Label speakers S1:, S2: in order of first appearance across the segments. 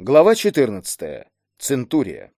S1: Глава 14. Центурия.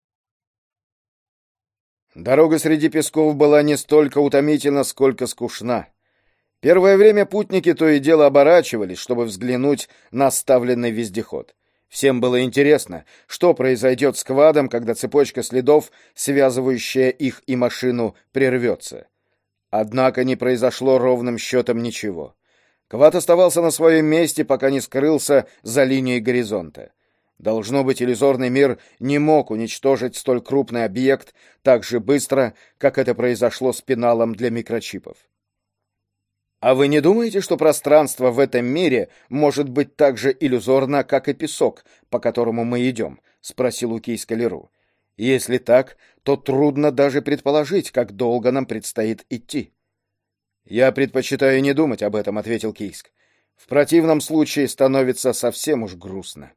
S1: Дорога среди песков была не столько утомительна, сколько скучна. Первое время путники то и дело оборачивались, чтобы взглянуть на оставленный вездеход. Всем было интересно, что произойдет с квадом, когда цепочка следов, связывающая их и машину, прервется. Однако не произошло ровным счетом ничего. Квад оставался на своем месте, пока не скрылся за линией горизонта. Должно быть, иллюзорный мир не мог уничтожить столь крупный объект так же быстро, как это произошло с пеналом для микрочипов. А вы не думаете, что пространство в этом мире может быть так же иллюзорно, как и песок, по которому мы идем? — спросил у Кийска Леру. Если так, то трудно даже предположить, как долго нам предстоит идти. Я предпочитаю не думать об этом, — ответил Кийск. В противном случае становится совсем уж грустно.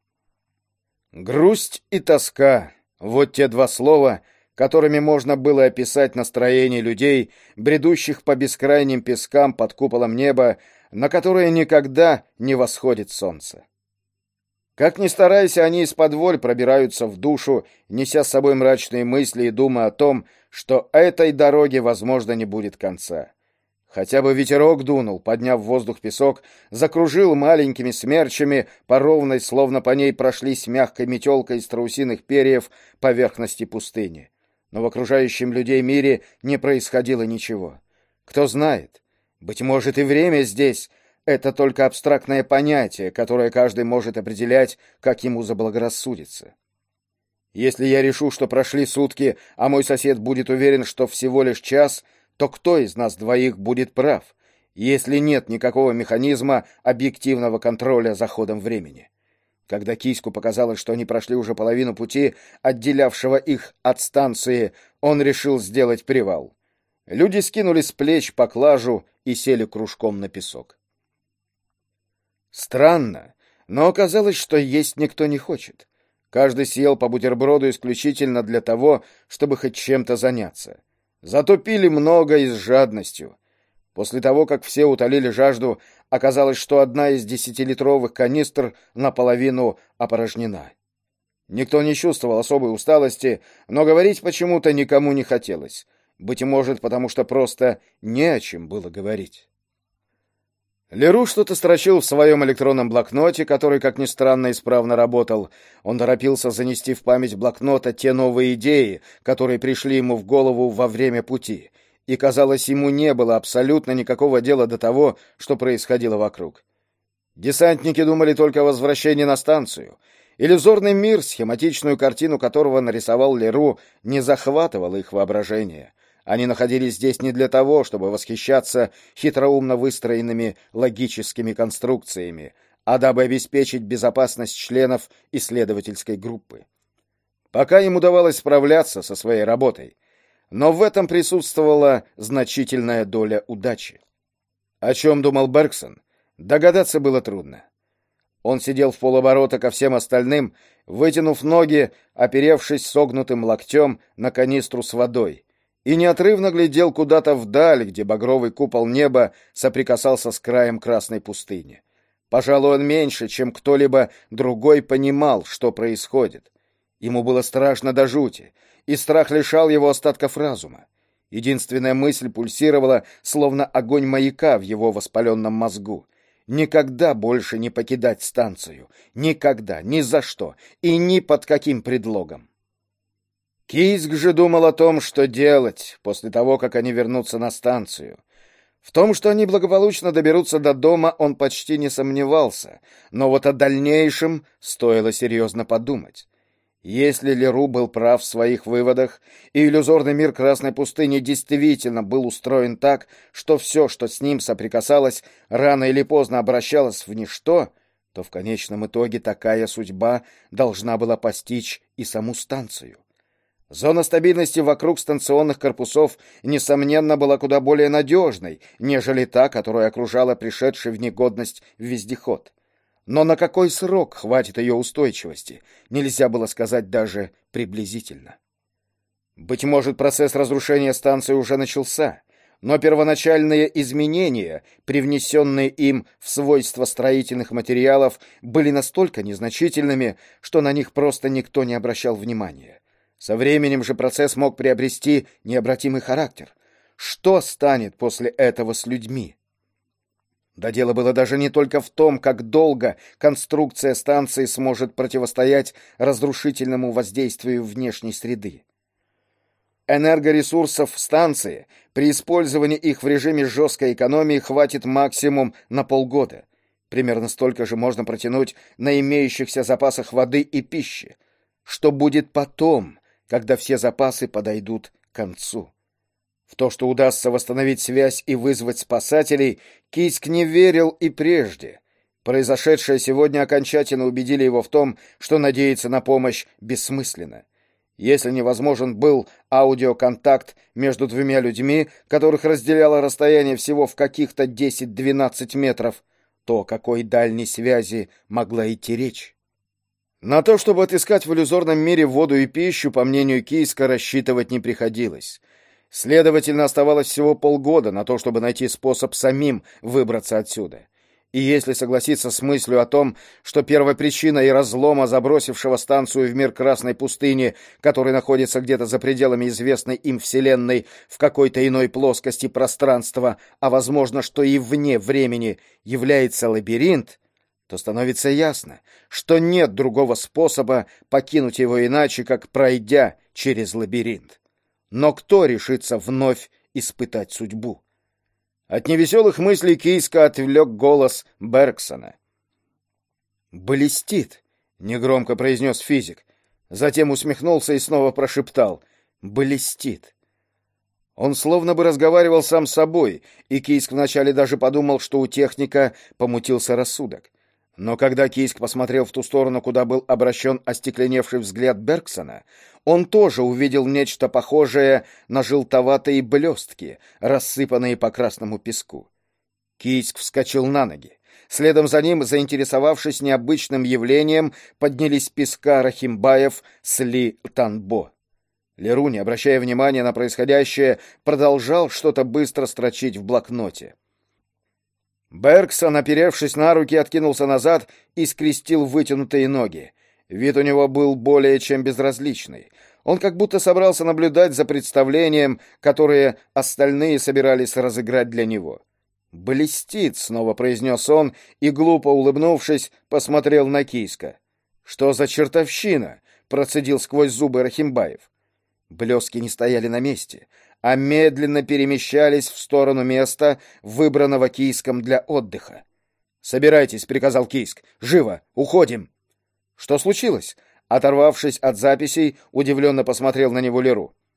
S1: Грусть и тоска — вот те два слова, которыми можно было описать настроение людей, бредущих по бескрайним пескам под куполом неба, на которое никогда не восходит солнце. Как ни старайся, они исподволь пробираются в душу, неся с собой мрачные мысли и думая о том, что этой дороге, возможно, не будет конца. Хотя бы ветерок дунул, подняв в воздух песок, закружил маленькими смерчами по ровной, словно по ней прошлись мягкой метелкой из страусиных перьев поверхности пустыни. Но в окружающем людей мире не происходило ничего. Кто знает, быть может, и время здесь — это только абстрактное понятие, которое каждый может определять, как ему заблагорассудится. Если я решу, что прошли сутки, а мой сосед будет уверен, что всего лишь час — то кто из нас двоих будет прав, если нет никакого механизма объективного контроля за ходом времени? Когда Кийску показалось, что они прошли уже половину пути, отделявшего их от станции, он решил сделать привал. Люди скинули с плеч поклажу и сели кружком на песок. Странно, но оказалось, что есть никто не хочет. Каждый съел по бутерброду исключительно для того, чтобы хоть чем-то заняться. Зато пили много и с жадностью. После того, как все утолили жажду, оказалось, что одна из 10-литровых канистр наполовину опорожнена. Никто не чувствовал особой усталости, но говорить почему-то никому не хотелось. Быть может, потому что просто не о чем было говорить. Леру что-то строчил в своем электронном блокноте, который, как ни странно, исправно работал. Он торопился занести в память блокнота те новые идеи, которые пришли ему в голову во время пути, и, казалось, ему не было абсолютно никакого дела до того, что происходило вокруг. Десантники думали только о возвращении на станцию. Иллюзорный мир, схематичную картину которого нарисовал Леру, не захватывал их воображение. Они находились здесь не для того, чтобы восхищаться хитроумно выстроенными логическими конструкциями, а дабы обеспечить безопасность членов исследовательской группы. Пока им удавалось справляться со своей работой, но в этом присутствовала значительная доля удачи. О чем думал Бергсон, догадаться было трудно. Он сидел в полоборота ко всем остальным, вытянув ноги, оперевшись согнутым локтем на канистру с водой, и неотрывно глядел куда-то вдаль, где багровый купол неба соприкасался с краем красной пустыни. Пожалуй, он меньше, чем кто-либо другой, понимал, что происходит. Ему было страшно до жути, и страх лишал его остатков разума. Единственная мысль пульсировала, словно огонь маяка в его воспаленном мозгу. Никогда больше не покидать станцию. Никогда, ни за что и ни под каким предлогом. Кийск же думал о том, что делать после того, как они вернутся на станцию. В том, что они благополучно доберутся до дома, он почти не сомневался, но вот о дальнейшем стоило серьезно подумать. Если Леру был прав в своих выводах, и иллюзорный мир Красной пустыни действительно был устроен так, что все, что с ним соприкасалось, рано или поздно обращалось в ничто, то в конечном итоге такая судьба должна была постичь и саму станцию. Зона стабильности вокруг станционных корпусов, несомненно, была куда более надежной, нежели та, которая окружала пришедший в негодность вездеход. Но на какой срок хватит ее устойчивости, нельзя было сказать даже приблизительно. Быть может, процесс разрушения станции уже начался. но первоначальные изменения, привнесенные им в свойства строительных материалов, были настолько незначительными, что на них просто никто не обращал внимания. Со временем же процесс мог приобрести необратимый характер. Что станет после этого с людьми? Да дело было даже не только в том, как долго конструкция станции сможет противостоять разрушительному воздействию внешней среды. Энергоресурсов станции при использовании их в режиме жесткой экономии хватит максимум на полгода. Примерно столько же можно протянуть на имеющихся запасах воды и пищи. Что будет потом, когда все запасы подойдут к концу? В то, что удастся восстановить связь и вызвать спасателей, Кийск не верил и прежде. Произошедшее сегодня окончательно убедили его в том, что надеяться на помощь бессмысленно. Если невозможен был аудиоконтакт между двумя людьми, которых разделяло расстояние всего в каких-то 10-12 метров, то о какой дальней связи могла идти речь? На то, чтобы отыскать в иллюзорном мире воду и пищу, по мнению Кийска, рассчитывать не приходилось. Следовательно, оставалось всего полгода на то, чтобы найти способ самим выбраться отсюда. И если согласиться с мыслью о том, что первопричиной разлома, забросившего станцию в мир Красной пустыни, который находится где-то за пределами известной им Вселенной в какой-то иной плоскости пространства, а возможно, что и вне времени, является лабиринт, то становится ясно, что нет другого способа покинуть его иначе, как пройдя через лабиринт. Но кто решится вновь испытать судьбу? От невеселых мыслей Кийска отвлек голос Бергсона. «Блестит», — негромко произнес физик. Затем усмехнулся и снова прошептал: «Блестит». Он словно бы разговаривал сам с собой, и Кийск вначале даже подумал, что у техника помутился рассудок. Но когда Кийск посмотрел в ту сторону, куда был обращен остекленевший взгляд Бергсона, он тоже увидел нечто похожее на желтоватые блестки, рассыпанные по красному песку. Кийск вскочил на ноги. Следом за ним, заинтересовавшись необычным явлением, поднялись с песка Рахимбаев с Ли Танбо. Леру, не обращая внимания на происходящее, продолжал что-то быстро строчить в блокноте. Бергсон, оперевшись на руки, откинулся назад и скрестил вытянутые ноги. Вид у него был более чем безразличный. Он как будто собрался наблюдать за представлением, которое остальные собирались разыграть для него. «Блестит», — снова произнес он, и, глупо улыбнувшись, посмотрел на Кийска. «Что за чертовщина?» — процедил сквозь зубы Рахимбаев. Блески не стояли на месте, а медленно перемещались в сторону места, выбранного Кийском для отдыха. «Собирайтесь», — приказал Кийск. «Живо! Уходим!» «Что случилось?» Оторвавшись от записей, удивленно посмотрел на него Леру.